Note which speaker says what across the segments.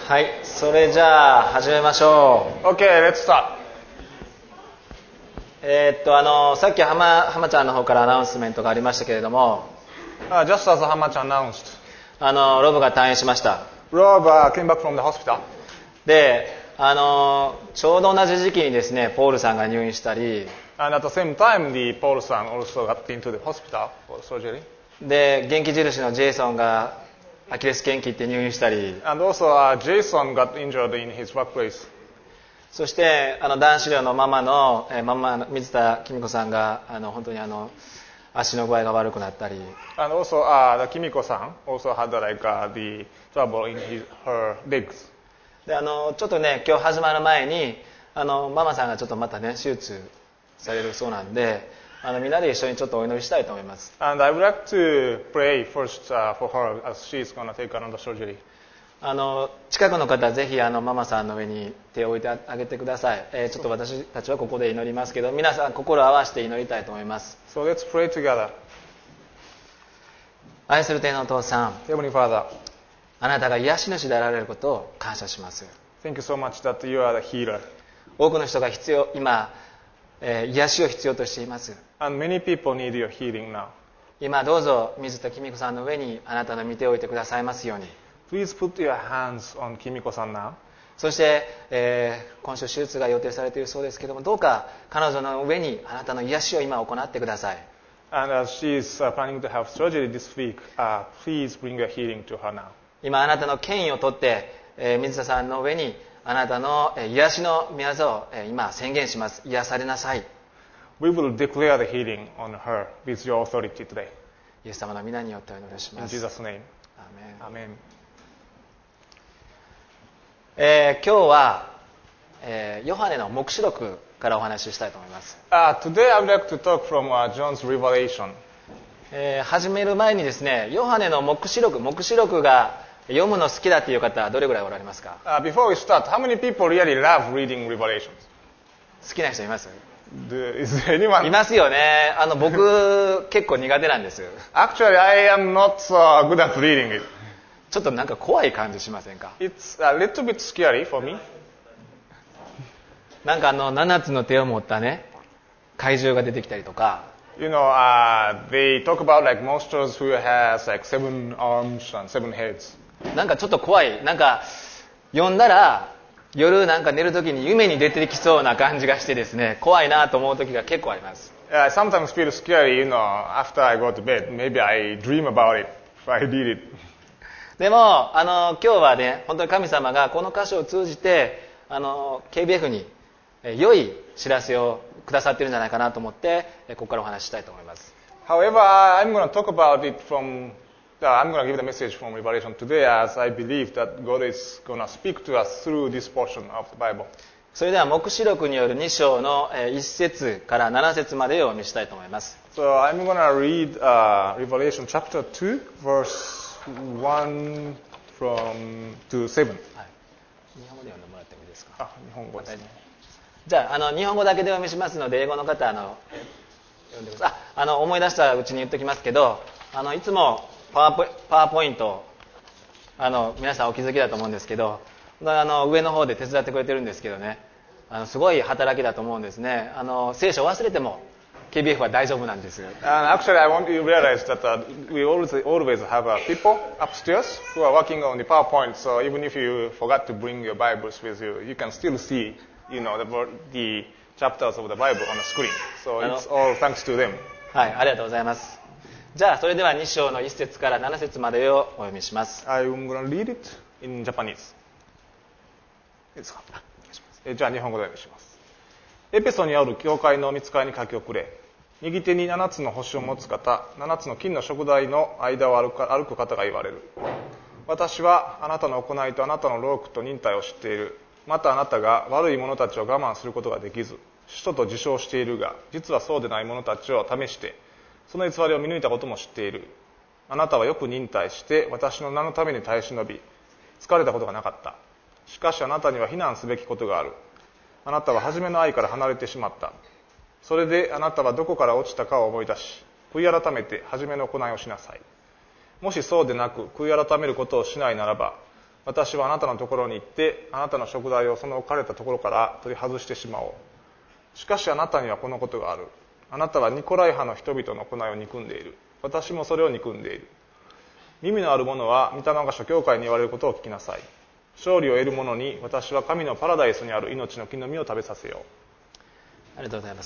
Speaker 1: はい、それじゃあ始めましょう。
Speaker 2: Okay, let's start.
Speaker 1: さっき浜ちゃんの方からアナウンスメントがありましたけれども、
Speaker 2: Just as Hamach announced,
Speaker 1: ロブが退院しました。
Speaker 2: Rob came back from the hospital.
Speaker 1: で、ちょうど同じ時期にですね、ポールさんが入院したり、
Speaker 2: And at the same time, the Paul-san also got into the hospital for surgery.
Speaker 1: で、元気印のジェイソンがアキレス腱切って入院したり、
Speaker 2: And also, Jason got injured in his workplace.
Speaker 1: そして男子寮のママの水田紀美子さんが本当に足の具合が悪くなったり、
Speaker 2: And also, the Kimiko-san also had the trouble in her legs.
Speaker 1: でちょっとね、今日始まる前にママさんがちょっとまたね手術されるそうなんで、みんなで一緒にちょっとお祈りしたいと思います。
Speaker 2: And I would like to pray first for her as she is going to take another surgery.
Speaker 1: 近くの方はぜひママさんの上に手を置いてあげてください。ちょっと私たちはここで祈りますけど、皆さん心を合わせて祈りたいと思います。
Speaker 2: So let's pray together.
Speaker 1: 愛する天のお父さん、
Speaker 2: Heavenly Father,
Speaker 1: あなたが癒し主であられることを感謝します。
Speaker 2: thank you so much that you are the healer.
Speaker 1: 多くの人が今、癒しを必要としています。
Speaker 2: And many people need your healing now.
Speaker 1: 今どうぞ水田紀美子さんの上にあなたの御手を置いてくださいますように。
Speaker 2: Please put your hands on Kimiko-san now.
Speaker 1: そして、今週手術が予定されているそうですけども、どうか彼女の上にあなたの癒しを今行ってください。
Speaker 2: And as she is planning to have surgery this week, please bring your healing to her now.
Speaker 1: 今あなたの権威を取って、水田さんの上にあなたの癒しの御業を、今宣言します。癒されなさい。
Speaker 2: We will declare the healing on her with your authority today.
Speaker 1: イエス様の皆によってお祈りし
Speaker 2: In
Speaker 1: ます。
Speaker 2: Jesus' name.
Speaker 1: アーメン。
Speaker 2: Amen.
Speaker 1: 今日は、ヨハネの黙示録からお話ししたいと思います。
Speaker 2: Today I would like to talk from John's Revelation.
Speaker 1: 始める前にですね、ヨハネの黙示録が読むの好きだっていう方はどれぐらいおられますか？
Speaker 2: Before we start, how many people really love reading Revelations?
Speaker 1: 好きな人います？
Speaker 2: Is there anyone?
Speaker 1: いますよね。僕結構苦手なんです。
Speaker 2: Actually, I am not good at reading it.
Speaker 1: ちょっとなんか怖い感じしませんか？
Speaker 2: It's a little bit scary for me.
Speaker 1: なんか7つの手を持ったね怪獣が出てきたりとか、
Speaker 2: You know, they talk about like monsters who has like 7 arms and 7 heads.
Speaker 1: なんかちょっと怖い。なんか読んだら夜なんか寝るときに夢に出てきそうな感じがしてですね、怖いなと思う時が結構あります。
Speaker 2: I sometimes feel scary, after I go to bed. Maybe I dream about it if I read it.
Speaker 1: でも今日はね、本当に神様がこの箇所を通じてKBF に良い知らせをくださっているんじゃないかなと思ってここからお話ししたいと思います。
Speaker 2: However, I'm going to talk about it I'm going to give the message from Revelation today as I believe that God is going to speak to us through this portion of the Bible.
Speaker 1: それでは黙示録による2章の1節から7節までをお見せしたいと思います。
Speaker 2: So I'm going to read Revelation chapter 2, verse 1 to 7.
Speaker 1: はい、日本語で読んでもらってもいいですか？
Speaker 2: 日本語ですね。
Speaker 1: じゃあ日本語だけでお読みしますので、英語の方読んでください。思い出したうちに言っておきますけど、いつもパワーポイント皆さんお気づきだと思うんですけど、上の方で手伝ってくれてるんですけどね、すごい働きだと思うんですね。聖書を忘れても KBF は大丈夫なんです。
Speaker 2: Actually, I want you to realize that we always have people upstairs who are working on the PowerPoint. So even if you forgot to bring your Bibles with you, you can still see, the chapters of the Bible on the screen. So it's all thanks to them.
Speaker 1: はい、ありがとうございます。じゃあそれでは2章の1節から7節までをお読みします。
Speaker 2: I'm going to read it in Japanese. いいですか？じゃあ日本語でお願いします。エペソにある教会の御使いに書き送れ。右手に7つの星を持つ方、7つの金の燭台の間を歩く方が言われる。私はあなたの行いとあなたの労苦と忍耐を知っている。またあなたが悪い者たちを我慢することができず、使徒と自称しているが、実はそうでない者たちを試して、その偽りを見抜いたことも知っている。あなたはよく忍耐して私の名のために耐え忍び、疲れたことがなかった。しかしあなたには非難すべきことがある。あなたは初めの愛から離れてしまった。それであなたはどこから落ちたかを思い出し、悔い改めて初めの行いをしなさい。もしそうでなく悔い改めることをしないならば、 私はあなたのところに行ってあなたの食材をその置かれたところから取り外してしまおう。しかしあなたにはこのことがある。あなたはニコライ派の人々の行いを憎んでいる。私もそれを憎んでいる。耳のある者は御霊が諸教会に言われることを聞きなさい。勝利を得る者に私は神のパラダイスにある命の木の実を食べさせよう。
Speaker 1: ありがとうございます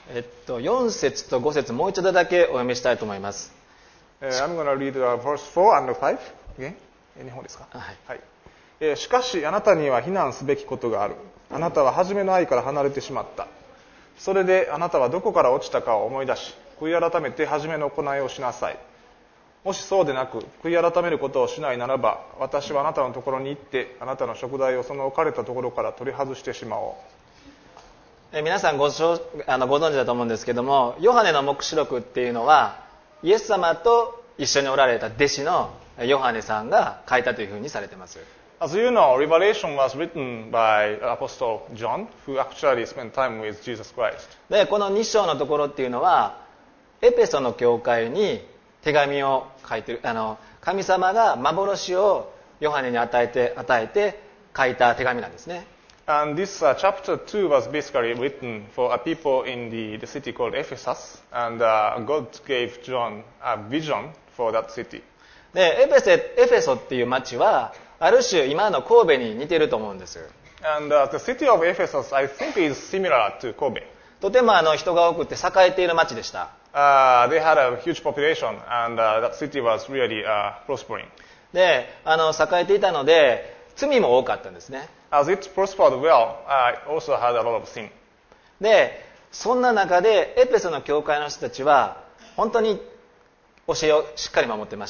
Speaker 1: 。4節と5節もう一度だけお読みしたいと思います。
Speaker 2: I'm going to read verse 4 and 5 again. 日本ですか？
Speaker 1: はい。
Speaker 2: はい。しかしあなたには非難すべきことがある。あなたは初めの愛から離れてしまった。それであなたはどこから落ちたかを思い出し、悔い改めて初めの行いをしなさい。もしそうでなく、悔い改めることをしないならば、私はあなたのところに行って、あなたの食材をその置かれたところから取り外してしまお
Speaker 1: う。皆さんご存知だと思うんですけども、ヨハネの黙示録っていうのは、イエス様と一緒におられた弟子のヨハネさんが書いたというふうにされています。
Speaker 2: As you know, Revelation was written by Apostle John, who actually spent time with Jesus Christ.
Speaker 1: で、この2章のところっていうのは、エペソの教会に手紙を書いてる、神様が幻をヨハネに与えて書いた手紙なんですね。
Speaker 2: And this chapter 2 was basically written for a people in the city called Ephesus, and God gave John a vision for that city.
Speaker 1: で、エフェソっていう町は、ある種今の神戸に似てると思うんです。
Speaker 2: And the city of Ephesus, I think, is similar to Kobe.
Speaker 1: とても人が多くて栄えている町でした。
Speaker 2: They had a huge population, and that city was really prospering.
Speaker 1: で、栄えていたので、罪も多かったんですね。
Speaker 2: As it prospered well, it also had a lot of sin.
Speaker 1: で、そんな中で、エペソの教会の人たちは、本当に教えをしっかり守ってました。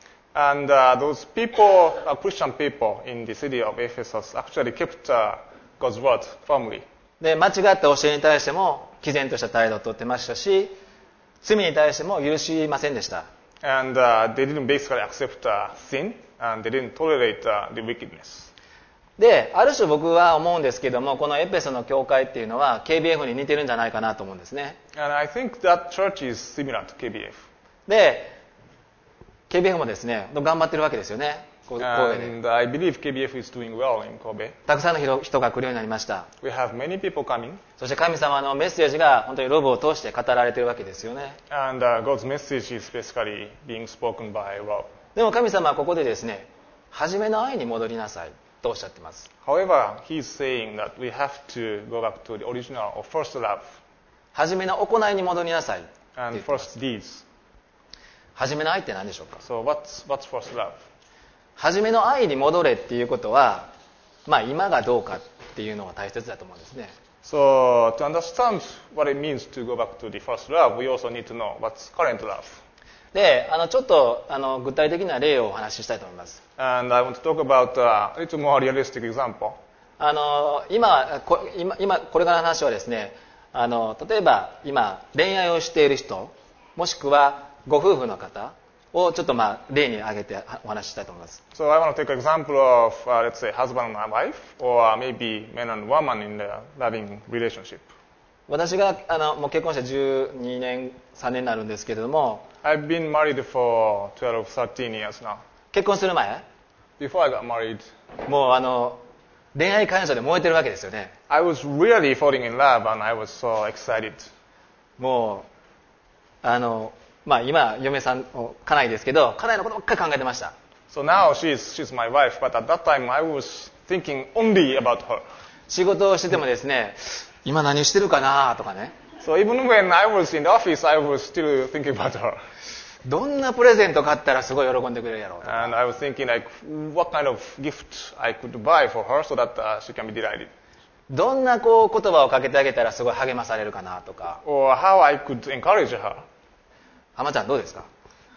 Speaker 2: And those people, Christian people in the city of Ephesus, actually kept God's word firmly.
Speaker 1: で、間違った教えに対しても、毅然とした態度をとってましたし、罪に対しても許しませんでした。
Speaker 2: And they didn't basically accept sin, and they didn't tolerate the wickedness.
Speaker 1: で、ある種僕は思うんですけども、このエペソの教会っていうのは KBF に似てるんじゃないかなと思うんですね。
Speaker 2: And I think that church is similar to KBF.
Speaker 1: で、KBF もですね、頑張ってるわけですよね。神戸で。
Speaker 2: And I believe KBF is doing well in Kobe.
Speaker 1: たくさんの人が来るようになりました。
Speaker 2: We have many people coming.
Speaker 1: そして神様のメッセージが本当にロブを通して語られているわけですよね。
Speaker 2: And God's message is basically being spoken by Rob.
Speaker 1: でも神様はここでですね、初めの愛に戻りなさいとおっしゃっています。
Speaker 2: However, he's saying that we have to go back to the original or first love.
Speaker 1: 初めの行いに戻りなさい。
Speaker 2: And first deeds.
Speaker 1: 初めの愛って何でしょうか？
Speaker 2: So what's first love?
Speaker 1: 初めの愛に戻れっていうことは、今がどうかっていうのが大切だと思うんですね。
Speaker 2: So to understand what it means to go back to the first love, we also need to know what's current love.
Speaker 1: で、ちょっと具体的な例をお話ししたいと思います。
Speaker 2: And I want to talk about a little more realistic example.
Speaker 1: 今これからの話はですね、例えば今恋愛をしている人、もしくはご夫婦の方をちょっと例に挙げてお話ししたいと思います。
Speaker 2: So I want to take an example of, let's say, husband and wife, or maybe man and woman in the loving relationship.
Speaker 1: 私がもう結婚して12年、3年になるんですけれども、
Speaker 2: I've been married for 12, 13 years now.
Speaker 1: 結婚する前、
Speaker 2: Before I got married,
Speaker 1: もう恋愛感情で燃えてるわけですよね。
Speaker 2: I was really falling in love and I was so excited.
Speaker 1: もう今嫁さん家内ですけど、家内のことばっかり考えてました。
Speaker 2: So now she's my wife, but at that time I was thinking only about her.
Speaker 1: 仕事をしててもですね、今何してるかなとかね。
Speaker 2: So even when I was in the office, I was still thinking about her.
Speaker 1: どんなプレゼント買ったらすごい喜んでくれるやろうとか。
Speaker 2: And I was thinking like what kind of gift I could buy for her so that she can be delighted.
Speaker 1: どんな言葉をかけてあげたらすごい励まされるかなとか。
Speaker 2: Or how I could encourage her.
Speaker 1: 浜ちゃんどうですか？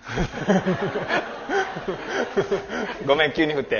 Speaker 1: ごめん急に振って。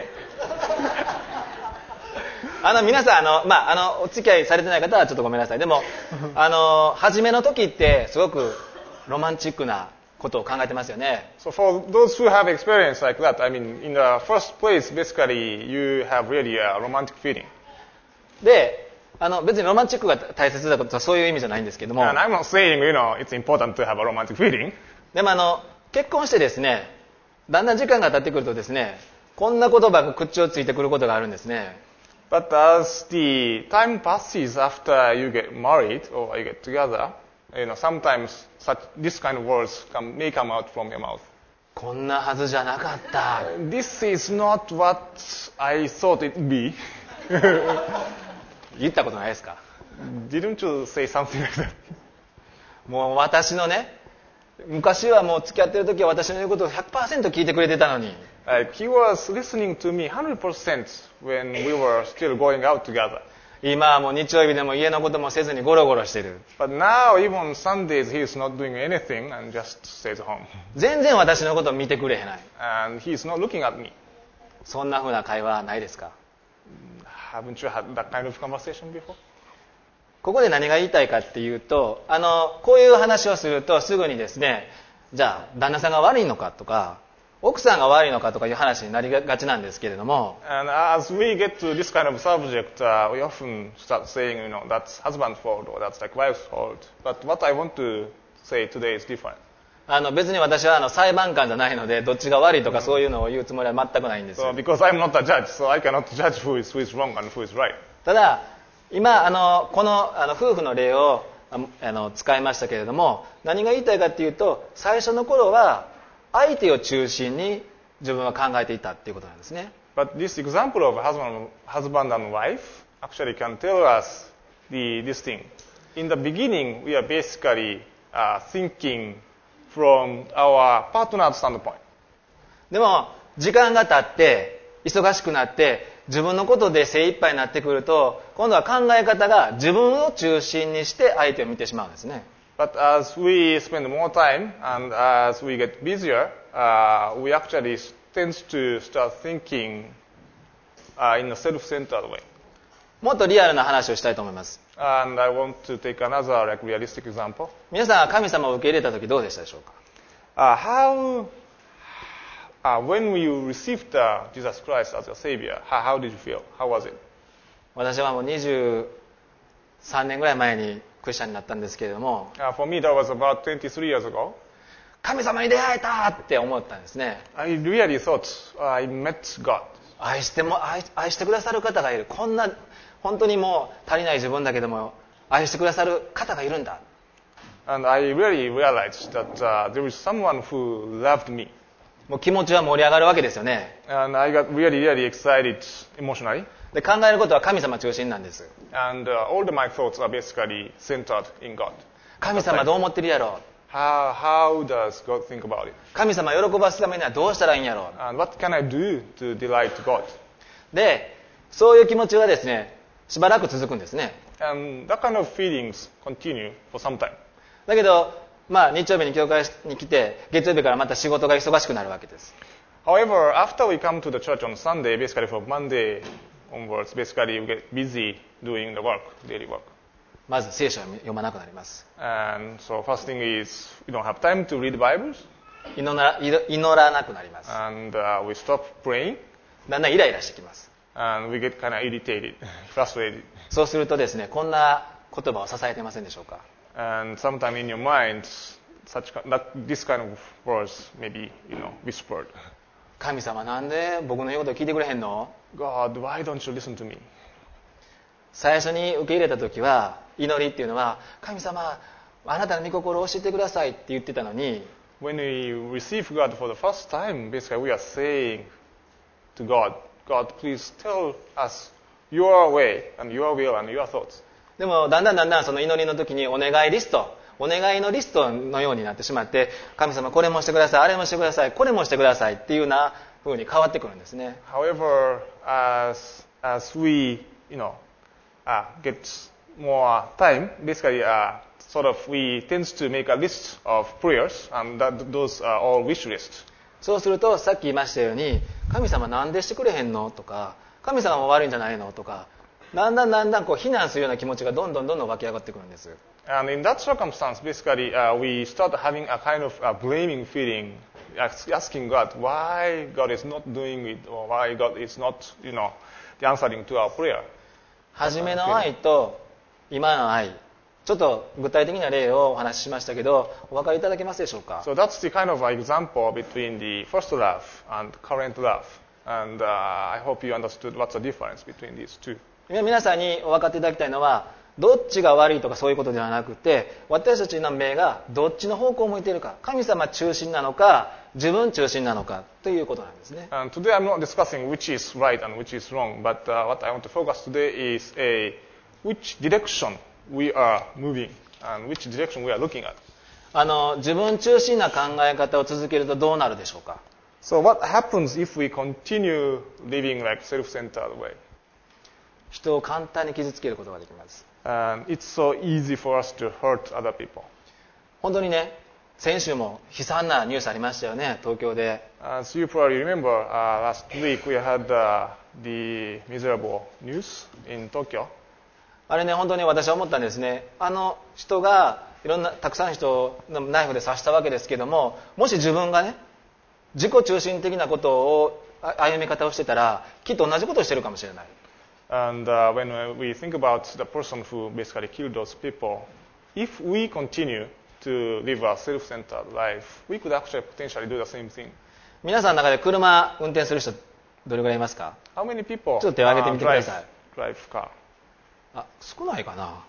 Speaker 1: 皆さんお付き合いされてない方はちょっとごめんなさい。でも初めの時ってすごくロマンチックなことを考えてますよね。
Speaker 2: So for those who have experience like that, I mean, in the first place, basically, you have really a romantic feeling.
Speaker 1: で、別にロマンチックが大切だとかそういう意味じゃないんですけども。
Speaker 2: And I'm not saying, it's important to have a romantic feeling.
Speaker 1: でも結婚してですね、だんだん時間が経ってくるとですね、 こんな言葉が口をついてくることがあるんですね。
Speaker 2: But as the time passes after you get married or you get together, sometimes this kind of words may come out from your mouth.
Speaker 1: こんなはずじゃなかった。
Speaker 2: This is not what I thought it would be.
Speaker 1: 言ったことないですか？
Speaker 2: Didn't you say something like that?
Speaker 1: もう私のね、昔はもう付き合ってる時は私の言うことを 100% 聞いてくれてたのに。
Speaker 2: He was listening to me 100% when we were still going out together.
Speaker 1: 今はもう日曜日でも家のこともせずにゴロゴロしてる。
Speaker 2: But now, even Sundays, he is not doing anything and just stays home.
Speaker 1: 全然私のことを見てくれへんない。
Speaker 2: And he is not looking at me.
Speaker 1: そんな風な会話ないですか？
Speaker 2: Haven't you had that kind of conversation before?
Speaker 1: ここで何が言いたいかっていうと、こういう話をするとすぐにですね、じゃあ旦那さんが悪いのかとか、奥さんが悪いのかとかいう話になりがちなんですけれども、
Speaker 2: And as we get to this kind of subject, we often start saying, that's husband's fault or that's like wife's fault. But what I want to say today is different.
Speaker 1: 別に私は裁判官じゃないので、どっちが悪いとかそういうのを言うつもりは全くないんですよ。
Speaker 2: So because I'm not a judge, so I cannot judge who is wrong and who is right.
Speaker 1: ただ、今、この夫婦の例を使いましたけれども、何が言いたいかっていうと、最初の頃は相手を中心に自分は考えていたっていうことなんですね。
Speaker 2: But this example of husband and wife actually can tell us this thing. In the beginning, we are basically thinking from our partner's standpoint.
Speaker 1: でも、時間が経って、忙しくなって、自分のことで精一杯になってくると、今度は考え方が自分を中心にして相手を見てしまうんですね。
Speaker 2: But as we spend more time and as we get busier, we actually tend to start thinking in a self-centered way.
Speaker 1: もっとリアルな話をしたいと思います。
Speaker 2: And I want to take another realistic example.
Speaker 1: 皆さんは神様を受け入れたときどうでしたでしょうか？
Speaker 2: When you received Jesus Christ as your Savior, how did you feel? How was it?
Speaker 1: 私はもう23年ぐらい前にクリスチャンになったんですけれども、
Speaker 2: For me, that was about 23 years ago.
Speaker 1: 神様に出会えたって思ったんですね。
Speaker 2: I really thought I met God.
Speaker 1: 愛してくださる方がいる。こんな本当にもう足りない自分だけども愛してくださる方がいるんだ。
Speaker 2: And I really realized that there is someone who loved me.
Speaker 1: もう気持ちは盛り上がるわけですよね。
Speaker 2: And I got really, really excited emotionally.
Speaker 1: で考えることは神様中心なんです。
Speaker 2: And all of my thoughts are basically centered in God.
Speaker 1: 神様どう思ってるやろう。
Speaker 2: How does God think about it?
Speaker 1: 神様喜ばすためにはどうしたらいいんやろう。
Speaker 2: And what can I do to delight God?
Speaker 1: で、そういう気持ちはですね、しばらく続くんですね。
Speaker 2: And that kind of feelings continue for some time.
Speaker 1: だけど、日曜日に教会に来て、月曜日からまた仕事が忙しくなるわけです。
Speaker 2: However, after we come to the church on Sunday, basically from Monday onwards, basically we get busy doing the work, daily work.
Speaker 1: まず聖書を読まなくなります。
Speaker 2: And so first thing is we don't have time to read Bibles.
Speaker 1: 祈らなくなります。
Speaker 2: And we stop praying.
Speaker 1: だんだんイライラしてきます。
Speaker 2: And we get kind of irritated, frustrated.
Speaker 1: そうするとですね、こんな言葉を支えてませんでしょうか。
Speaker 2: And sometime in your mind, this kind of words may be, whispered.
Speaker 1: 神様なんで僕の言うことを聞いてくれへんの？
Speaker 2: God, why don't you listen to me?
Speaker 1: 最初に受け入れた時は、祈りっていうのは、神様、あなたの御心を教えてくださいって言ってたのに、
Speaker 2: When we receive God for the first time, basically we are saying to God, God, please tell us your way and your will and your thoughts.
Speaker 1: でもだんだんその祈りの時にお願いのリストのようになってしまって、神様これもしてください、あれもしてください、これもしてくださいっていうような風に変わってくるんですね。
Speaker 2: However, as we, get more time, basically, we tend to make a list of prayers, and those are all wish lists.
Speaker 1: そうするとさっき言いましたように、神様なんでしてくれへんのとか、神様も悪いんじゃないのとか、だんだんこう非難するような気持ちがどんどん湧き上がってくるんです。
Speaker 2: And in that circumstance, basically, we start having a kind of blaming feeling, asking God why God is not doing it, or why God is not, answering to our prayer.
Speaker 1: 初めの愛と今の愛、ちょっと具体的な例をお話ししましたけど、お分かりいただけますでしょうか？
Speaker 2: So that's the kind of example between the first love and current love. And I hope you understood what's the difference between these two.
Speaker 1: 皆さんに分かっていただきたいのは、どっちが悪いとかそういうことではなくて、私たちの目がどっちの方向を向いているか、神様中心なのか自分中心なのかということなんですね。
Speaker 2: And today I'm not discussing which is right and which is wrong, but what I want to focus today is which direction we are moving and which direction we are looking at.
Speaker 1: 自分中心な考え方を続けるとどうなるでしょうか。
Speaker 2: So what happens if we continue living like self-centered way?
Speaker 1: 人を簡単に傷つけることができます。
Speaker 2: And it's so easy for us to hurt other people.
Speaker 1: 本当にね、先週も悲惨なニュースありましたよね、東京で。
Speaker 2: As you probably remember, last week we had the miserable news in Tokyo.
Speaker 1: あれね、本当に私は思ったんですね。あの人がいろんなたくさんの人をナイフで刺したわけですけども、もし自分がね、自己中心的なことを歩み方をしてたら、きっと同じことをしてるかもしれない。
Speaker 2: And when we think about the person who basically killed those people, if we continue to live a self-centered life, we could actually potentially do the same thing.
Speaker 1: 皆さんの中で車運転する人どれぐらいいますか？
Speaker 2: How many people
Speaker 1: ちょっと手を挙げてみてください。
Speaker 2: drive car?
Speaker 1: あ、少ないかな。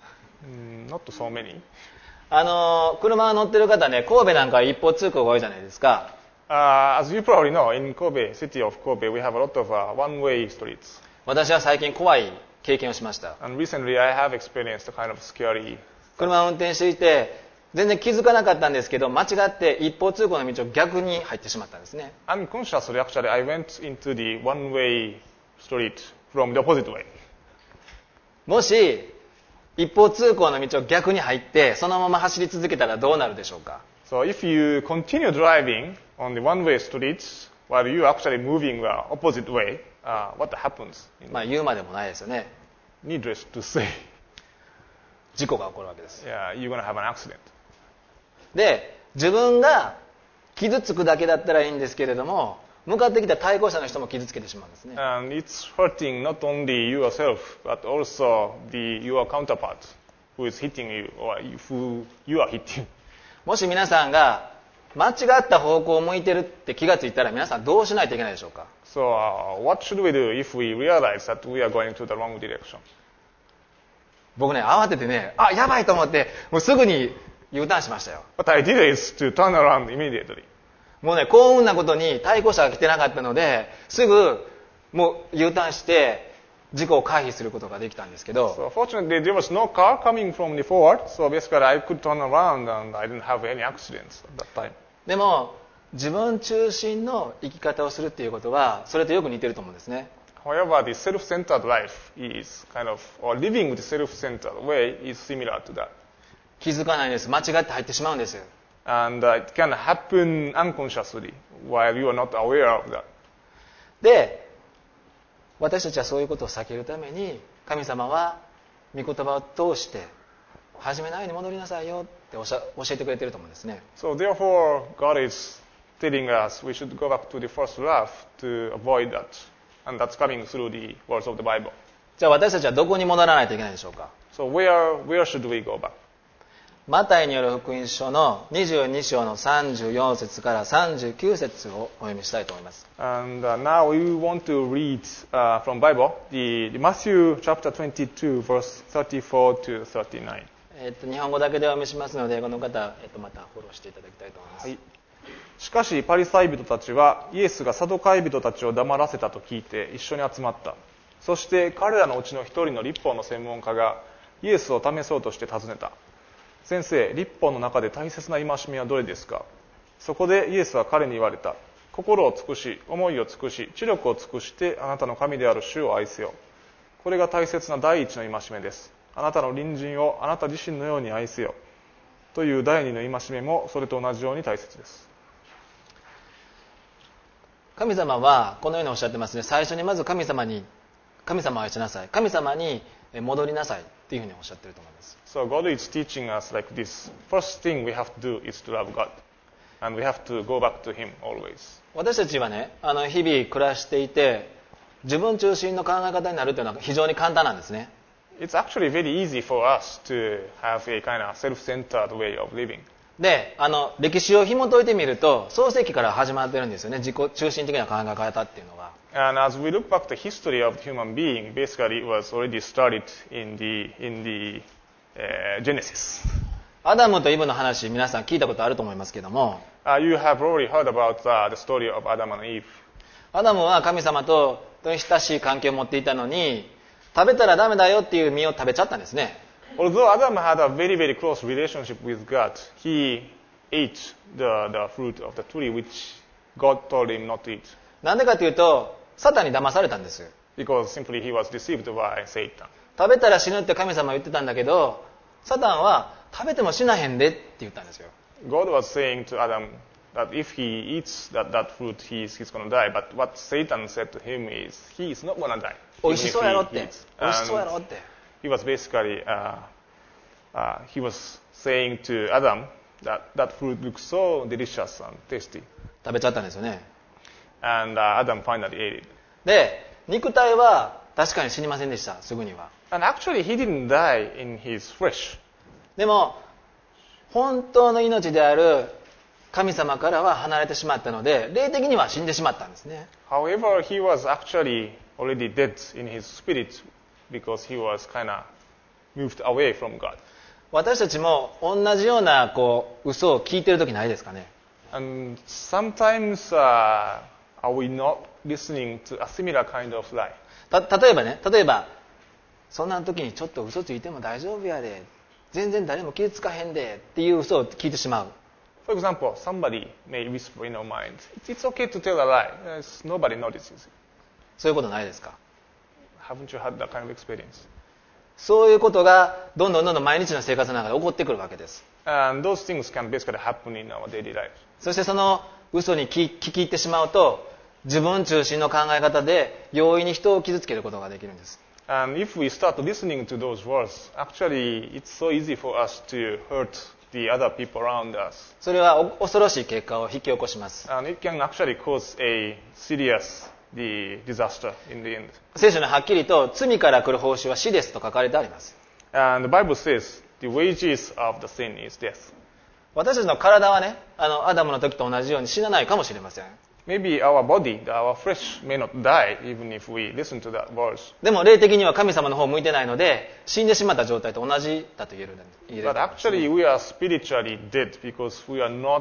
Speaker 2: Not so many.
Speaker 1: 車乗ってる方ね、神戸なんかは一方通行が多いじゃないですか。
Speaker 2: As you probably know, in Kobe, city of Kobe, we have a lot of one-way streets.
Speaker 1: 私は最近怖い経験をしました。
Speaker 2: And recently I have experienced a kind of scary.
Speaker 1: 車を運転していて、全然気づかなかったんですけど、間違って一方通行の道を逆に入ってしまったんですね。
Speaker 2: Unconsciously, actually, I went into the one-way street from the opposite way.
Speaker 1: もし一方通行の道を逆に入ってそのまま走り続けたらどうなるでしょうか。
Speaker 2: So if you continue driving on the one-way streets while you are actually moving the opposite way, what happens?
Speaker 1: まあ言うまでもないですよね。
Speaker 2: Needless to say,
Speaker 1: 事故が起こるわけです。
Speaker 2: yeah, you're going to have an accident.
Speaker 1: で、自分が傷つくだけだったらいいんですけれども、向かってきた対向車の人も傷つけてしまうんですね。
Speaker 2: And it's hurting not only yourself, but also your counterpart who is hitting you or who you are hitting.
Speaker 1: もし皆さんが間違った方向を向いてるって気がついたら皆さんどうしないといけないでしょうか。
Speaker 2: So what should we do if we realize that we are going to the wrong direction?
Speaker 1: 僕ね、慌ててね、あ、やばいと思って、もうすぐに U ターンしましたよ。
Speaker 2: What I did is to turn around immediately.
Speaker 1: もうね、幸運なことに対向車が来てなかったので、すぐもう U ターンして事故を回避することができたんですけど、
Speaker 2: So fortunately, there was no car coming from the forward, so basically I could turn around and I didn't have any accidents at that time.
Speaker 1: でも自分中心の生き方をするっていうことはそれとよく似てると思うんですね。
Speaker 2: However, the self-centered life is kind of, or living with the self-centered way is similar to that.
Speaker 1: 気づかないんです。間違って入ってしまうんです。
Speaker 2: And it can happen unconsciously while you are not aware of that.
Speaker 1: で、私たちはそういうことを避けるために神様は御言葉を通して初めの愛に戻りなさいよって教えてくれてると思うんですね。
Speaker 2: So therefore, God is telling us we should go back to the first love to avoid that. And that's coming through the words of the Bible.
Speaker 1: じゃあ私たちはどこに戻らないといけないでしょうか。
Speaker 2: So where should we go back?
Speaker 1: マタイによる福音書の22章の34節から39節をお読みしたいと思います。
Speaker 2: And now we want to read from Bible, the Matthew chapter 22, verse 34 to 39.
Speaker 1: 日本語だけでお読みしますので、この方、またフォローしていただきたいと思います。
Speaker 2: はい。しかしパリサイ人たちはイエスがサドカイ人たちを黙らせたと聞いて一緒に集まった。そして彼らのうちの一人の律法の専門家がイエスを試そうとして尋ねた。先生、律法の中で大切な戒めはどれですか？そこでイエスは彼に言われた。心を尽くし、思いを尽くし、知力を尽くしてあなたの神である主を愛せよ。これが大切な第一の戒めです。あなたの隣人をあなた自身のように愛せよ。という第二の戒めもそれと同じように大切です。
Speaker 1: 神様はこのようにおっしゃってますね。最初にまず神様を愛しなさい。神様に戻りなさいっていうふうにおっしゃってると思います。
Speaker 2: So God is teaching us like this. First thing we have to do is to love God. And we have to go back to Him always.
Speaker 1: 私たちはね、日々暮らしていて、自分中心の考え方になるというのは非常に簡単なんですね。
Speaker 2: It's actually very easy for us to have a kind of self-centered way of living.
Speaker 1: で、歴史を紐解いてみると、創世記から始まってるんですよね。自己中心的な考え方っていうのは。
Speaker 2: And as we look back to the history of the human being, basically it was already started in the Genesis.
Speaker 1: アダムとイブの話、皆さん聞いたことあると思いますけども、
Speaker 2: You have already heard about the story of Adam and Eve.
Speaker 1: アダムは神様と親しい関係を持っていたのに、食べたらダメだよっていう実を食べちゃったんですね。
Speaker 2: Although Adam had a very, very close relationship with God, he ate the fruit of the tree which God told him not to eat.
Speaker 1: なんでかというと、サタンに騙されたんです。
Speaker 2: Because simply he was deceived by Satan.
Speaker 1: 食べたら死ぬって神様は言ってたんだけど、サタンは食べても死なへんでって言ったんですよ。
Speaker 2: God was saying to Adam that if he eats that fruit, he's going to die. But what Satan said to him is, he is not going to die.
Speaker 1: 美味しそうやろって。
Speaker 2: even if he eats.
Speaker 1: 美味しそうやろって。
Speaker 2: He was basically, he was saying to Adam that fruit looks so delicious and tasty.
Speaker 1: 食べちゃったんですよね。
Speaker 2: And Adam finally ate it.
Speaker 1: で、肉体は確かに死にませんでした、すぐには。
Speaker 2: And actually, he didn't die in his flesh.
Speaker 1: でも、本当の命である神様からは離れてしまったので、霊的には死んでしまったんですね。
Speaker 2: However, he was actually already dead in his spirit because he was kind of moved away from God.
Speaker 1: 私たちも同じような嘘を聞いてる時ないですかね。
Speaker 2: And sometimes are we not listening to a similar kind of lie?
Speaker 1: 例えば、そんな時にちょっと嘘ついても大丈夫やで、全然誰も傷つかへんでっていう嘘を聞いてしまう。
Speaker 2: For example, somebody may whisper in your mind, it's okay to tell a lie. Nobody notices.
Speaker 1: そういうことないですか？
Speaker 2: Haven't you had that kind of experience?
Speaker 1: そういうことがどんどん毎日の生活の中で起こってくるわけです。
Speaker 2: And those things can basically happen in our daily life.
Speaker 1: そしてその嘘に聞き入ってしまうと、自分中心の考え方で容易に人を傷つけることができるんです。
Speaker 2: And if we start listening to those words, actually it's so easy for us to hurt the other people around us.
Speaker 1: それは恐ろしい結果を引き起こします。
Speaker 2: And it can actually cause a serious disaster in the end.
Speaker 1: 聖書にはっきりと罪から来る報酬は死ですと書かれてあります。
Speaker 2: And the Bible says the wages of the sin is death.
Speaker 1: 私たちの体はね、アダムの時と同じように死なないかもしれません。
Speaker 2: Maybe our body, our flesh may not die even if we listen to that verse.
Speaker 1: でも霊的には神様の方を向いてないので、死んでしまった状態と同じだと言える。
Speaker 2: But actually we are spiritually dead because we are not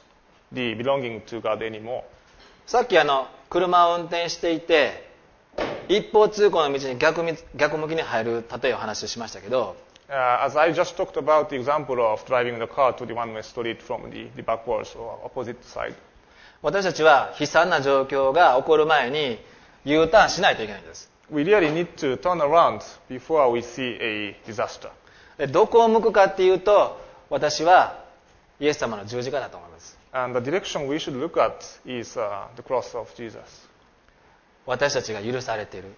Speaker 2: belonging to God anymore.
Speaker 1: さっき車を運転していて、一方通行の道に逆向きに入る例えを話しましたけど、
Speaker 2: As I just talked about the example of driving the car to the one-way street from the backwards or opposite side.
Speaker 1: 私たちは悲惨な状況が起こる前に U ターンしないといけないんです。
Speaker 2: We really need to turn around before we see a disaster.
Speaker 1: でどこを向くかっていうと、私はイエス様の十字架だと思います。
Speaker 2: And the direction we should look at is the cross of Jesus.
Speaker 1: 私たちが許されている。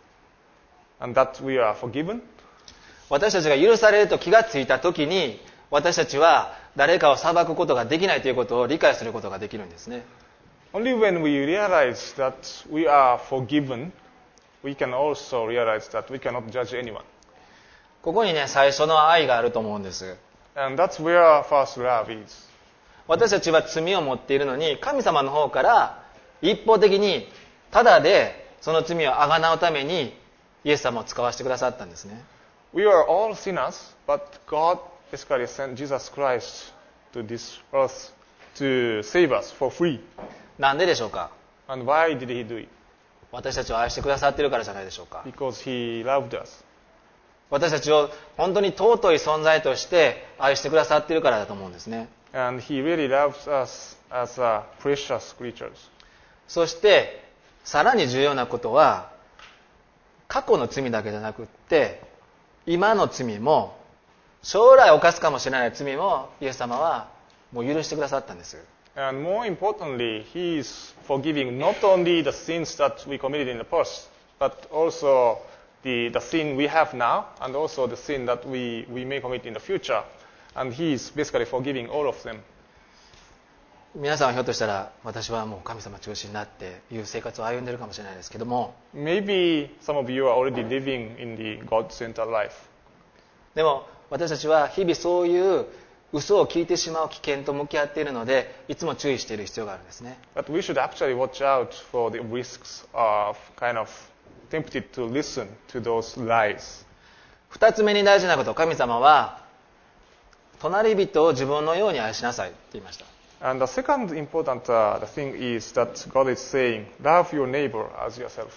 Speaker 2: And that we are forgiven.
Speaker 1: 私たちが許されると気がついたときに、私たちは誰かを裁くことができないということを理解することができるんですね。
Speaker 2: Only when we realize that we are forgiven, we can also realize that we cannot judge anyone.
Speaker 1: ここにね、最初の愛があると思うんです。
Speaker 2: And that's where first love is.
Speaker 1: 私たちは罪を持っているのに、神様の方から一方的にただでその罪をあがなうためにイエス様を使わせてくださったんですね。
Speaker 2: We are all sinners, but God basically sent Jesus Christ to this earth to save us for free.
Speaker 1: なんででしょうか？
Speaker 2: And why did he do it?
Speaker 1: 私たちを愛してくださっているからじゃないでしょうか。
Speaker 2: Because he loved us.
Speaker 1: 私たちを本当に尊い存在として愛してくださっているからだと思うんですね。
Speaker 2: And he really loves us as precious creatures.
Speaker 1: そしてさらに重要なことは、過去の罪だけじゃなくって今の罪も将来犯すかもしれない罪もイエス様はもう許してくださったんです。
Speaker 2: And more importantly, he is forgiving not only the sins that we committed in the past, but also the sin we have now, and also the sin that we may commit in the future. And he is basically forgiving all of them.
Speaker 1: 皆さんはひょっとしたら、私はもう神様中心になっていう生活を歩んでいるかもしれないですけども、
Speaker 2: Maybe some of you are already living in the God-centered life.
Speaker 1: でも私たちは日々そういう嘘を聞いてしまう危険と向き合っているので、いつも注意している必要があるんですね。
Speaker 2: But we should actually watch out for the risks of kind of tempted to listen to those lies.
Speaker 1: 二つ目に大事なこと、神様は隣人を自分のように愛しなさいって言いました。
Speaker 2: And the second important the thing is that God is saying, love your neighbor as yourself.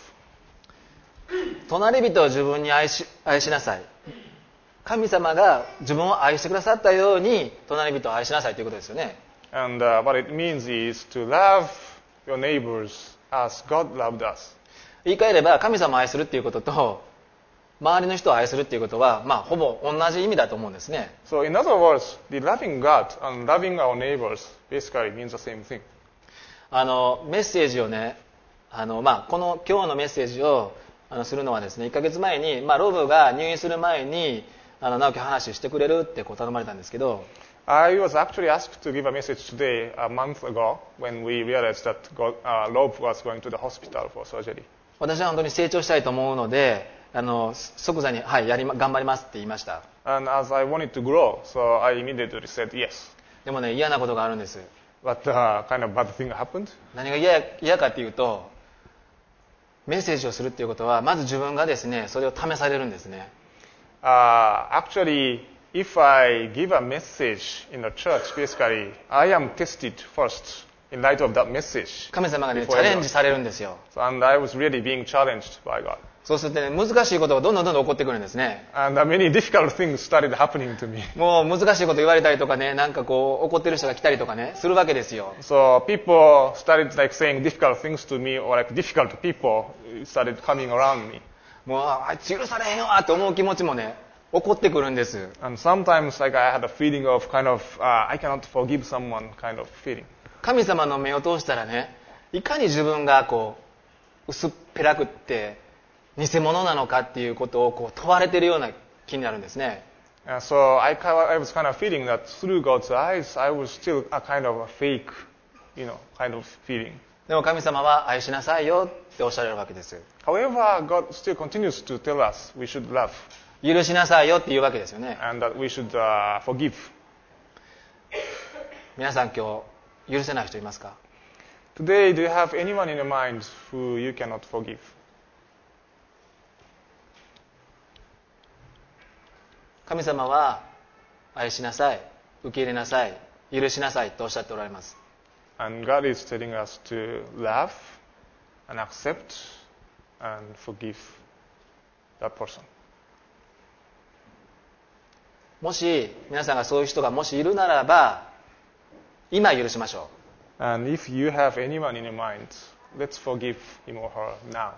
Speaker 1: 隣人を自分に愛しなさい。神様が自分を愛してくださったように隣人を愛しなさいということですよね。
Speaker 2: And what it means is to love your neighbors as God loved us.
Speaker 1: 言い換えれば、神様を愛するっていうことと周りの人を愛するっていうことは、ほぼ同じ意味だと思うんですね。
Speaker 2: So in other words, the loving God and loving our neighbors basically means the same thing.
Speaker 1: メッセージをね、この今日のメッセージをするのはですね、1ヶ月前に、ロブが入院する前に直樹話してくれるって頼まれたんですけど、
Speaker 2: I was actually asked to give a message today a month ago when we realized that Rob was going to the hospital for surgery.
Speaker 1: 私は本当に成長したいと思うので、即座に、頑張りますって言いました。
Speaker 2: And as I wanted to grow, so I immediately said yes.
Speaker 1: でもね、嫌なことがあるんです。
Speaker 2: But kind of bad thing happened.
Speaker 1: 何が嫌かっていうと、メッセージをするっていうことは、まず自分がですね、それを試されるんですね。
Speaker 2: Actually, if I give a message in the church, basically, I am tested first in light of that message.
Speaker 1: 神様がね、チャレンジされるんですよ。
Speaker 2: And I was really being challenged by God.
Speaker 1: そうするとね、難しいことがどんどん起こってくるんですね。
Speaker 2: And many difficult things started happening to me.
Speaker 1: もう難しいこと言われたりとかね、怒ってる人が来たりとかね、するわけですよ。
Speaker 2: So people started like saying difficult things to me, or like difficult people started coming around me.
Speaker 1: もうあいつ許されへんわって思う気持ちもね、起こってくるんです。
Speaker 2: And sometimes like I had a feeling of kind of I cannot forgive someone kind of feeling.
Speaker 1: 神様の目を通したらね、いかに自分が薄っぺらくって偽物なのかっていうことを問われているような気になるんですね。
Speaker 2: So I was kind of feeling that through God's eyes, I was still a kind of a fake, kind of feeling.
Speaker 1: でも神様は愛しなさいよっておっしゃられるわけです。
Speaker 2: However, God still continues to tell us we should love.
Speaker 1: 許しなさいよっていうわけですよね。
Speaker 2: And that we should forgive.
Speaker 1: 皆さん今日許せない人いますか？
Speaker 2: Today, do you have anyone in your mind who you cannot forgive?
Speaker 1: 神様は愛しなさい、受け入れなさい、許しなさいとおっしゃっておられます。
Speaker 2: And God is telling us to love and accept and forgive that person.
Speaker 1: もし皆さんがそういう人がもしいるならば、今許しましょう。
Speaker 2: And if you have anyone in your mind, let's forgive him or her now.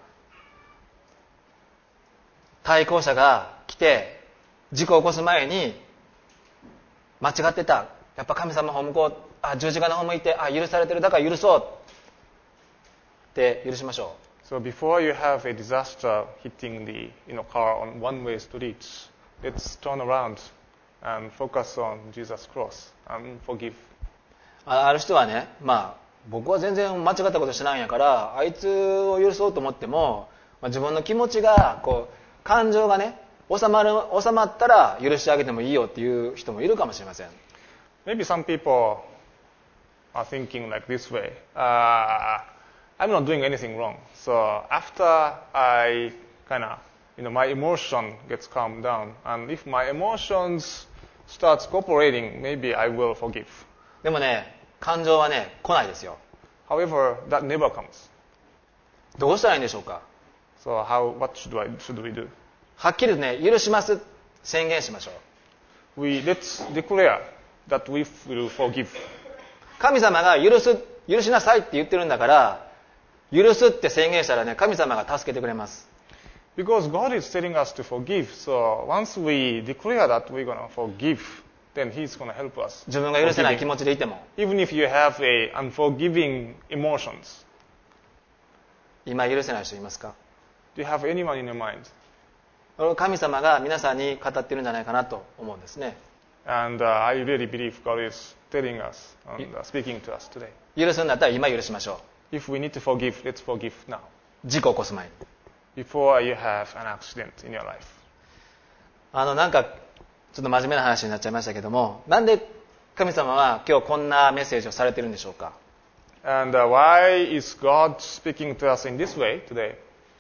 Speaker 1: 対向車が来て事故を起こす前に間違ってた、やっぱ神様の方向こう、十字架の方向いて、許されてる、だから許そうって許しましょう。
Speaker 2: So before you have a disaster hitting the car on one-way streets, let's turn around and focus on Jesus' cross and forgive.
Speaker 1: ある人はね、僕は全然間違ったことしてないんやからあいつを許そうと思っても、自分の気持ちが感情がね収まったら許してあげてもいいよっていう人もいるかもしれません。
Speaker 2: Maybe some people are thinking like this way. I'm not doing anything wrong. So after I kind of, my emotion gets calmed down, and if my emotions starts cooperating, maybe I will forgive.
Speaker 1: でもね、感情はね来ないですよ。
Speaker 2: However, that never comes.
Speaker 1: どうしたらいいんでしょうか。
Speaker 2: So what should we do?
Speaker 1: はっきりね、許します宣言しましょう。
Speaker 2: Let's declare that we will forgive.
Speaker 1: 神様が許しなさいって言ってるんだから、許すって宣言したらね、神様が助けてくれます。
Speaker 2: Because God is telling us to forgive, so once we declare that we're going to forgive, then He's going to help us.
Speaker 1: 自分が許せない気持ちでいても。
Speaker 2: Even if you have unforgiving emotions.
Speaker 1: 今許せない人いますか？
Speaker 2: Do you have anyone in your mind?
Speaker 1: 神様が皆さんに語ってるんじゃないかなと思うんですね。
Speaker 2: And I really believe God is telling us and speaking to us today.
Speaker 1: 許すんだったら今許しましょ
Speaker 2: If we need to forgive, let's forgive now.
Speaker 1: う。事故を起こす前に。
Speaker 2: Before you have an accident in your life.
Speaker 1: ちょっと真面目な話になっちゃいましたけども、なんで神様は今日こんなメッセージをされているんでしょうか。
Speaker 2: And why is God speaking to us in this way today?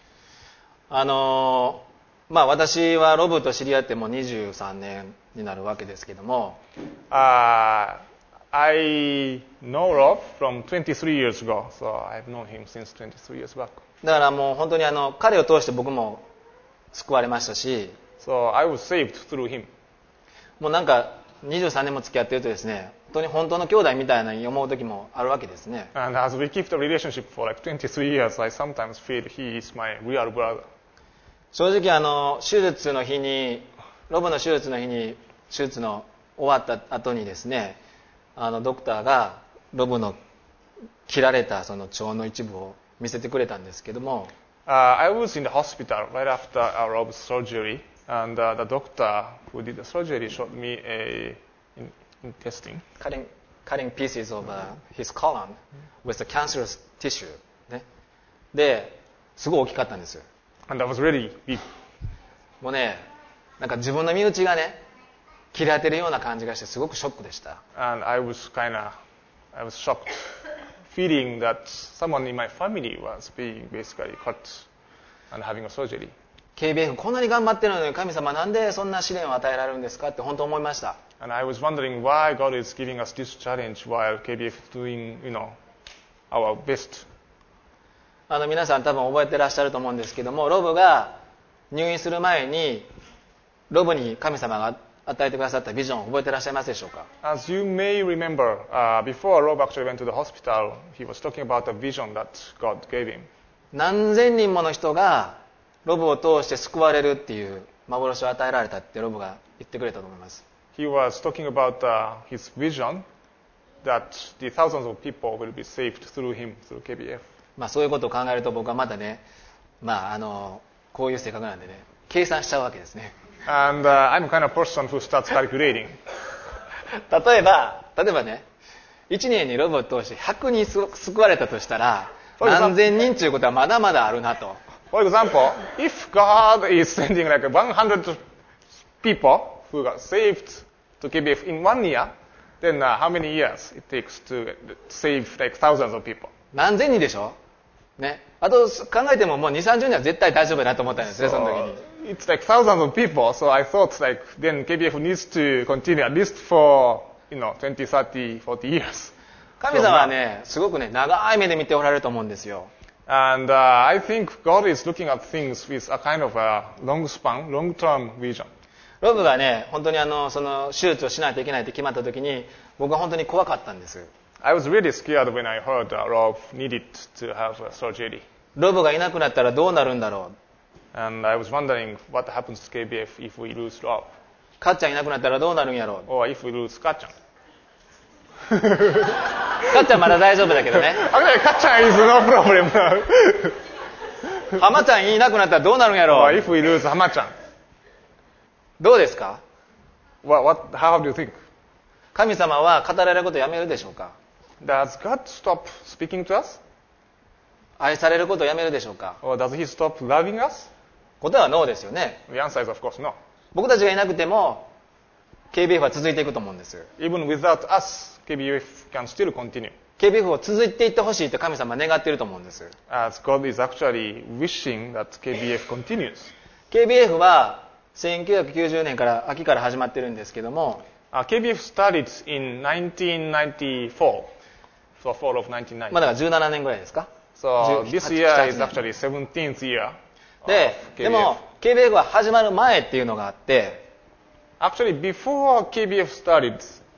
Speaker 1: 私はロブと知り合ってもう23年になるわけですけども、
Speaker 2: I know Rob from 23 years ago, so I've known him since 23 years back.
Speaker 1: だからもう本当に彼を通して僕も救われましたし、
Speaker 2: So I was saved through him.
Speaker 1: もうなんか23年も付き合ってるとですね、本当の兄弟みたいなに思う時もあるわけですね。
Speaker 2: And as we keep the relationship for like 23 years, I sometimes feel he is my real brother.
Speaker 1: 正直手術の日に、ロブの手術の日に、手術の終わった後にですね、ドクターがロブの切られたその腸の一部を見せてくれたんですけども、
Speaker 2: I was in the hospital right after Rob's surgery, and the doctor who did the surgery showed me a intestine.
Speaker 1: cutting pieces of his colon with the cancerous tissue、ね、ですごい大きかったんですよ。
Speaker 2: And that was really big.
Speaker 1: もうね、なんか自分の身内がね切られてるような感じがしてすごくショックでした。
Speaker 2: And I was shocked, feeling that someone in my family was being basically cut and having a surgery.
Speaker 1: KBF こんなに頑張ってるのに神様なんでそんな試練を与えられるんですかって本当思いました。
Speaker 2: And I was wondering why God is giving us this challenge while KBF is doing, our best.
Speaker 1: 皆さん多分覚えてらっしゃると思うんですけども、ロブが入院する前にロブに神様が与えてくださったビジョンを覚えてらっしゃいますでしょうか。
Speaker 2: As you may remember, before Rob actually went to the hospital, he was talking about a vision that God gave him.
Speaker 1: 何千人もの人がロブを通して救われるっていう幻を与えられたってロブが言ってくれたと思います。
Speaker 2: He was talking about his vision that the thousands of people will be saved through him, through KBF.
Speaker 1: そういうことを考えると僕はまたね、こういう性格なんでね、計算しちゃうわけですね。
Speaker 2: And I'm the kind of person who starts calculating.
Speaker 1: 例えばね、1年にロブを通して100人救われたとしたら、何千人ということはまだまだあるなと。
Speaker 2: For example, if God is sending like 100 people who got saved to KBF in 1 year, then how many years it takes to save like thousands of people?
Speaker 1: 何千人でしょね。あと考えてももう2、30人は絶対大丈夫だと思ったんですね、その時に。
Speaker 2: It's like thousands of people, so I thought like then KBF needs to continue at least for 20, 30, 40 years.
Speaker 1: 神様はね、すごくね、長い目で見ておられると思うんですよ。
Speaker 2: And I think God is looking at things with a kind of a long-term vision.
Speaker 1: ロブがね、本当にその手術をしないといけないって決まった時に、僕は本当に怖かったんです。
Speaker 2: I was really scared when I heard Rob needed to have a surgery.
Speaker 1: ロブがいなくなったらどうなるんだろう。
Speaker 2: And I was wondering what happens to KBF if we lose Rob.
Speaker 1: かっちゃんいなくなったらどうなるんやろう。
Speaker 2: Or if we lose Kachan.
Speaker 1: かっちゃんまだ大丈夫だけどね。
Speaker 2: Okay, Kachan is no problem now.
Speaker 1: 浜ちゃんいなくなったらどうなるんやろ
Speaker 2: Or
Speaker 1: う。
Speaker 2: if we lose Hama-chan.
Speaker 1: どうですか。
Speaker 2: How do you think?
Speaker 1: 神様は語られることをやめるでしょうか。
Speaker 2: Does God stop speaking to us?
Speaker 1: 愛されることをやめるでしょうか。
Speaker 2: Or does he stop loving us?
Speaker 1: 答えはノーですよね。
Speaker 2: The answer is of course no.
Speaker 1: 僕たちがいなくても KBF は続いていくと思うんです。
Speaker 2: Even without us, KBF can still continue.
Speaker 1: KBF を続いていってほしいって神様は願っていると思うんです。
Speaker 2: As God is actually wishing that KBF continues.
Speaker 1: KBF は1990年から秋から始まってるんですけども、
Speaker 2: KBF started in 1994, so fall of 1990.
Speaker 1: だから17年ぐらいですか。
Speaker 2: So this year is
Speaker 1: 18
Speaker 2: actually 17th year.
Speaker 1: でも KBF は始まる前っていうのがあって、
Speaker 2: Actually, before KBF started,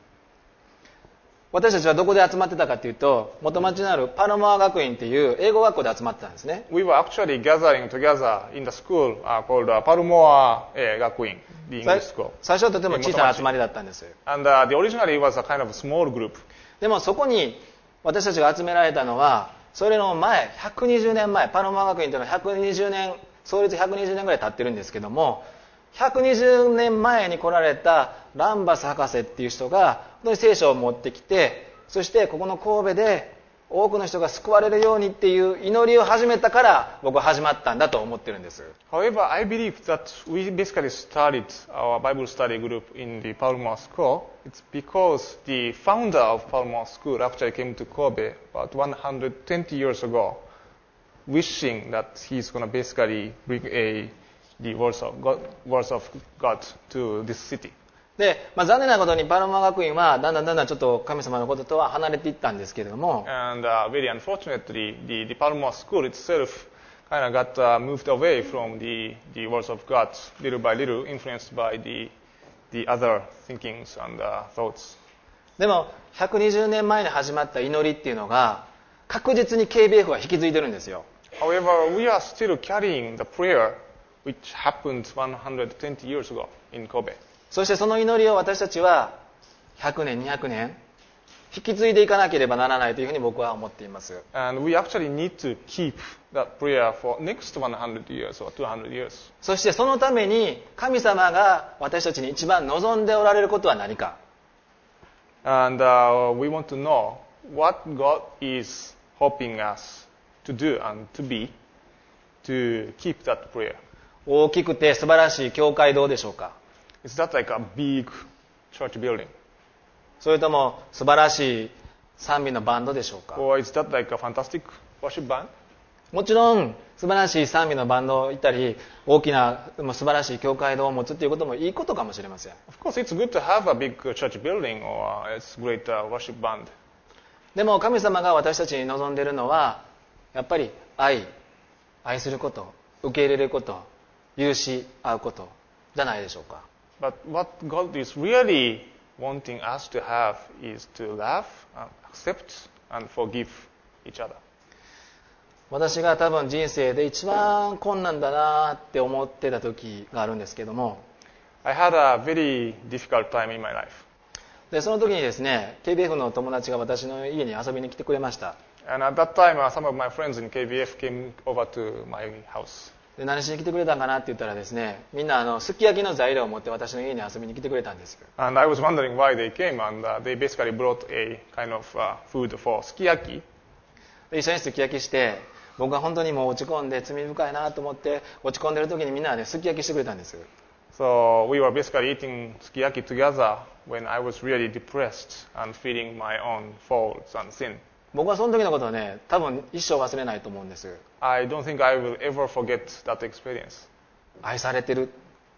Speaker 1: 私たちはどこで集まってたかっていうと、元町のあるパルモア学院っていう英語学校で集まってたんですね。
Speaker 2: we were actually gathering together in the school called Palmoa Gakuin, the English school.
Speaker 1: 最初はとても小さな集まりだったんです。
Speaker 2: And originally it was a kind of a small group.
Speaker 1: でもそこに私たちが集められたのは、それの前、120年前、パルモア学院というのは120年、創立120年ぐらい経ってるんですけども、120年前に来られたランバス博士っていう人が本当に聖書を持ってきて、そしてここの神戸で多くの人が救われるようにっていう祈りを始めたから僕は始まったんだと思ってるんです。
Speaker 2: However, I believe that we basically started our Bible study group in the Palomar School. It's because the founder of Palomar School actually came to Kobe about 120 years ago, wishing that he's going to basically bring the words of God to this city.
Speaker 1: で、残念なことにパロマ学院はだんだんちょっと神様のこととは離れていったんですけれども、
Speaker 2: And very unfortunately, the Palomar School itself kind of got moved away from the words of God little by little, influenced by the other thinkings and thoughts.
Speaker 1: でも120年前に始まった祈りっていうのが確実に KBF は引き継いでるんですよ。
Speaker 2: However, we are still carrying the prayer which happened 120 years ago in Kobe.
Speaker 1: そしてその祈りを私たちは100年200年引き継いでいかなければならないというふうに僕は思っています。
Speaker 2: And we actually need to keep that prayer for next 100 years or 200 years.
Speaker 1: そしてそのために神様が私たちに一番望んでおられることは何か。
Speaker 2: And we want to know what God is hoping us to do and to be to keep that prayer.
Speaker 1: 大きくて素晴らしい教会堂でしょうか。
Speaker 2: Is that like a big church building?
Speaker 1: それとも素晴らしい賛美のバンドでしょうか。
Speaker 2: Or is that like a fantastic worship band?
Speaker 1: もちろん素晴らしい賛美のバンドをいたり大きな素晴らしい教会堂を持つということもいいことかもしれません。
Speaker 2: Of course, it's good to have a big church building or it's great worship band.
Speaker 1: でも神様が私たちに望んでいるのはやっぱり愛すること、受け入れること、許し合うことじゃないでしょうか。
Speaker 2: But what God is really wanting us to have is to love, accept, and forgive each other.
Speaker 1: 私が多分人生で一番困難だなって思ってた時があるんですけども、
Speaker 2: I had a very difficult time in my life.
Speaker 1: でその時にですね KBF の友達が私の家に遊びに来てくれました。
Speaker 2: And at that time, some of my friends in KBF came over to my house.
Speaker 1: で何しに来てくれたんかなって言ったらですね、みんなすき焼きの材料を持って私の家に遊びに来てくれたんです。
Speaker 2: And I was wondering why they came, and they basically brought a kind of food for sukiyaki.
Speaker 1: で一緒にすき焼きして、僕は本当にもう落ち込んで罪深いなと思って落ち込んでる時にみんなですき焼きしてくれたんです。
Speaker 2: So we were basically eating sukiyaki together when I was really depressed and feeling my own faults and sin.
Speaker 1: 僕はその時のことをね、多分一生忘れないと思うんです。
Speaker 2: I don't think I will ever forget that experience.
Speaker 1: 愛されてる、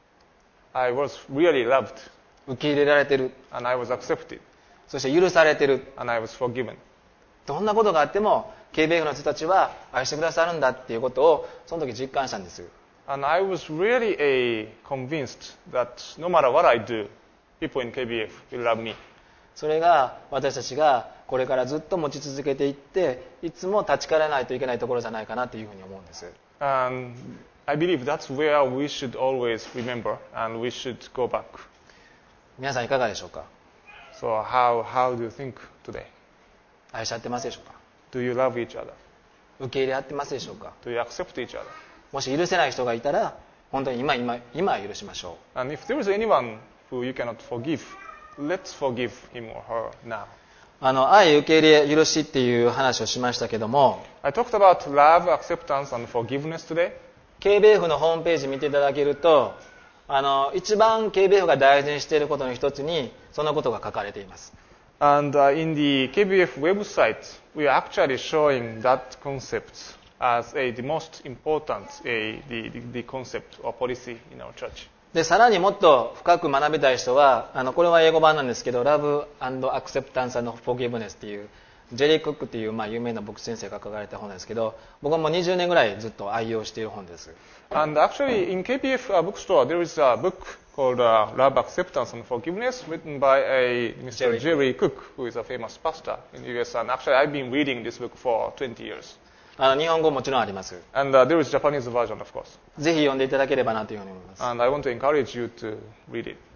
Speaker 2: I was really loved,
Speaker 1: 受け入れられてる、
Speaker 2: and I was accepted,
Speaker 1: そして許されてる。
Speaker 2: and I was forgiven.
Speaker 1: どんなことがあっても KBF の人たちは愛してくださるんだっていうことをその時実感したんです。
Speaker 2: And I was really convinced that no matter what I do, people in KBF will love me.
Speaker 1: それが私たちがこれからずっと持ち続けていっていつも立ち返らないといけないところじゃないかなというふうに思うんです。
Speaker 2: And I believe that's where we should always remember, and we should go back.
Speaker 1: 皆さんいかがでしょうか。
Speaker 2: So how do you think today?
Speaker 1: 愛し合ってますでしょうか。
Speaker 2: Do you love each other?
Speaker 1: 受け入れ合ってますでしょうか。
Speaker 2: Do you accept each other?
Speaker 1: もし許せない人がいたら本当に今許しましょ
Speaker 2: And if there is anyone who you cannot forgive, let's forgive him or her now.
Speaker 1: う。愛、受け入れ、許しっていう話をしましたけども、
Speaker 2: I talked about love, acceptance, and forgiveness today.
Speaker 1: KBF のホームページ見ていただけると一番 KBF が大事にしていることの一つにそのことが書かれています。
Speaker 2: And in the KBF website, we are actually showing that concept as the most important the concept or policy in our church.
Speaker 1: でさらにもっと深く学びたい人はこれは英語版なんですけど Love and Acceptance and Forgiveness っていうジェリー・クックっていう有名な牧師先生が書かれた本なんですけど、僕はもう20年ぐらいずっと愛用している本です。
Speaker 2: And actually, in KBF bookstore, there is a book called Love, Acceptance, and Forgiveness, written by Mr. Jerry Cook, who is a famous pastor in the US. And actually, I've been reading this book for 20 years.
Speaker 1: 日本語もちろんあります。
Speaker 2: And there is Japanese version, of course.
Speaker 1: ぜひ読んでいただければなというふうに思います。
Speaker 2: And I want to encourage you to read it.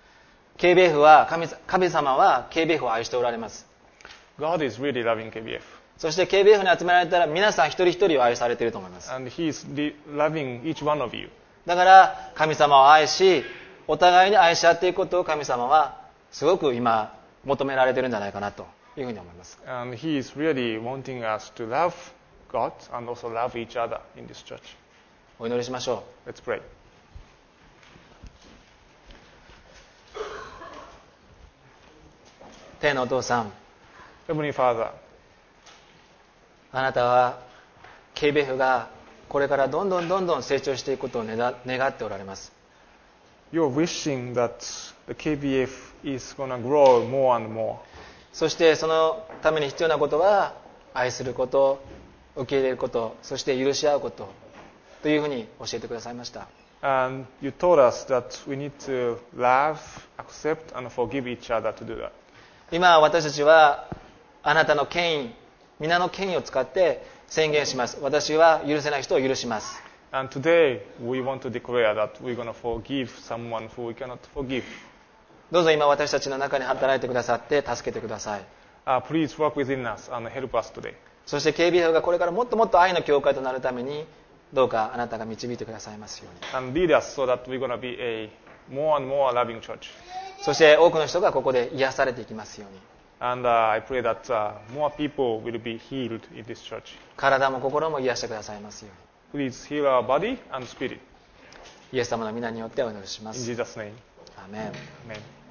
Speaker 1: KBF は神様は KBF を愛しておられます。
Speaker 2: God is really loving KBF.
Speaker 1: そして KBF に集められたら皆さん一人一人を愛されていると思います。
Speaker 2: And He is loving each one of you.
Speaker 1: だから神様を愛しお互いに愛し合っていくことを神様はすごく今求められているんじゃないかなというふうに思います。
Speaker 2: And He is really wanting us to love God and also love each other in this church.
Speaker 1: お祈りしましょう。
Speaker 2: Let's pray.
Speaker 1: 天のお父さん、
Speaker 2: Heavenly Father,
Speaker 1: あなたは KBF がこれからどんどん成長していくことを願っておられます。
Speaker 2: You're wishing that the KBF is going to grow more and more.
Speaker 1: そしてそのために必要なことは愛すること、受け入れること、そして許し合うことというふうに教えてくださいました。
Speaker 2: And you told us that we need to love, accept, and forgive each other to do that.
Speaker 1: 今私たちはあなたの権威、皆の権威を使って宣言します。私は許せない人を許します。
Speaker 2: And today we want to declare that we're going to forgive someone who we cannot forgive.
Speaker 1: どうぞ今私たちの中に働いてくださって助けてください。
Speaker 2: Please work within us and help us today.
Speaker 1: そして KBF がこれからもっと愛の教会となるためにどうかあなたが導いてくださいますように。
Speaker 2: And lead us so that we're going to be a more and more loving church.
Speaker 1: そして多くの人がここで癒されていきますように。
Speaker 2: And I pray that more people will be healed in this church.
Speaker 1: 体も心も癒してくださいますように。
Speaker 2: Please heal our body and spirit.
Speaker 1: イエス様の皆によってお祈りしま
Speaker 2: In
Speaker 1: す。
Speaker 2: Jesus' name.
Speaker 1: アーメン。
Speaker 2: Amen.